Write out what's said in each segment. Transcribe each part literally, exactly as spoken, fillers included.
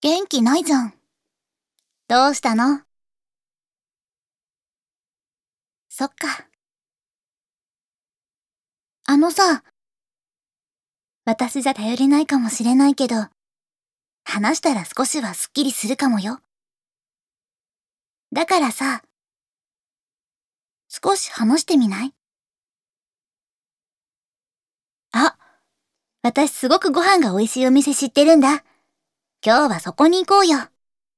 元気ないじゃん。どうしたの？そっか。あのさ、私じゃ頼りないかもしれないけど、話したら少しはスッキリするかもよ。だからさ、少し話してみない？あ、私すごくご飯が美味しいお店知ってるんだ。今日はそこに行こうよ。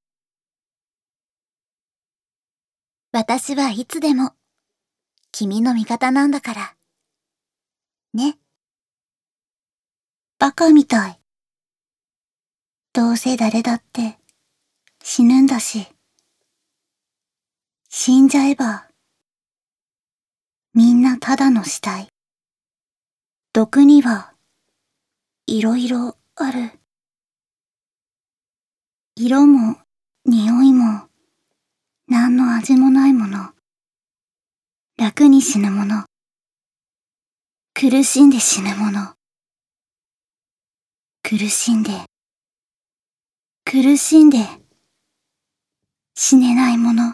私はいつでも、君の味方なんだから。ね。バカみたい。どうせ誰だって死ぬんだし。死んじゃえば、みんなただの死体。毒にはいろいろある。色も匂いも何の味もないもの。楽に死ぬもの。苦しんで死ぬもの。苦しんで、苦しんで死ねないもの。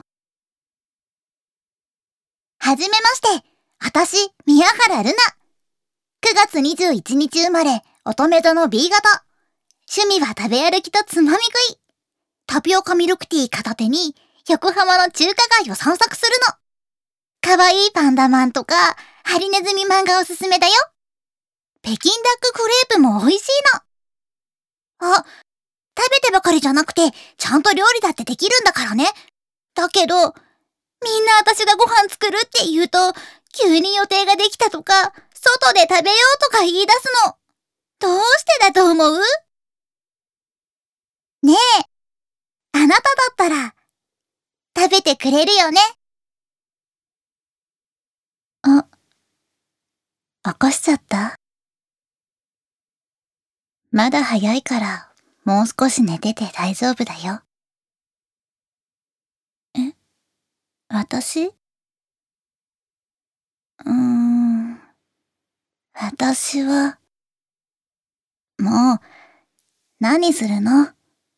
はじめまして。あたし、宮原ルナ。くがつにじゅういちにち生まれ、乙女座の ビー 型。趣味は食べ歩きとつまみ食い。タピオカミルクティー片手に、横浜の中華街を散策するの。かわいいパンダマンとか、ハリネズミマンがおすすめだよ。北京ダッククレープも美味しいの。あ、食べてばかりじゃなくて、ちゃんと料理だってできるんだからね。だけど、みんな私がご飯作るって言うと、急に予定ができたとか、外で食べようとか言い出すの。どうしてだと思う？ねえ、あなただったら、食べてくれるよね？あ、起こしちゃった？まだ早いから、もう少し寝てて大丈夫だよ。え？私？うーん、私は、もう、何するの？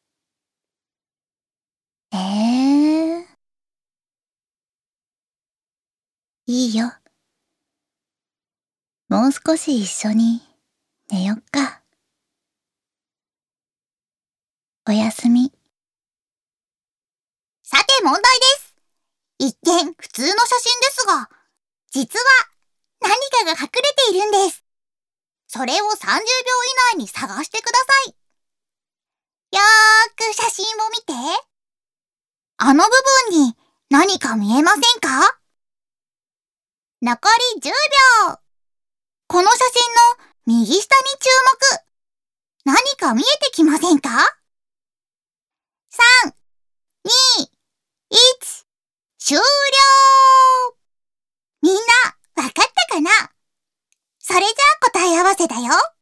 ええー、いいよ。もう少し一緒に寝よっか。おやすみ。さて問題です。一見普通の写真ですが、実は何かが隠れているんです。それをさんじゅうびょう以内に探してください。よーく写真を見て。あの部分に何か見えませんか？残りじゅうびょう。この写真の右下に注目。何か見えてきませんか？ さん、に、いち、終了。みんなわかったかな？それじゃあ答え合わせだよ。